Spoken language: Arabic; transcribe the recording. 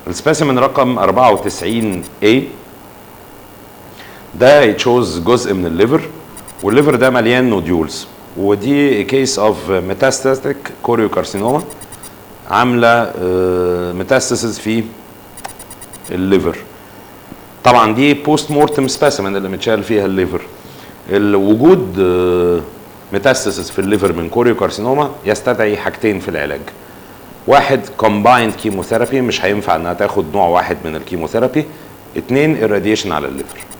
السبيسيمن رقم 94A ده يتشوز جزء من الليفر، والليفر ده مليان نوديولز، ودي كيس اوف ميتاستاتيك كوريوكارسينوما عامله ميتاستاسيس في الليفر. طبعا دي بوست مورتم سبيسيمن اللي متشال فيها الليفر. الوجود ميتاستاسيس في الليفر من كوريوكارسينوما يستدعي حاجتين في العلاج. واحد كومبايند كيموثيرابي، مش هينفع انها تاخد نوع واحد من الكيموثيرابي. اتنين irradiation على الليفر.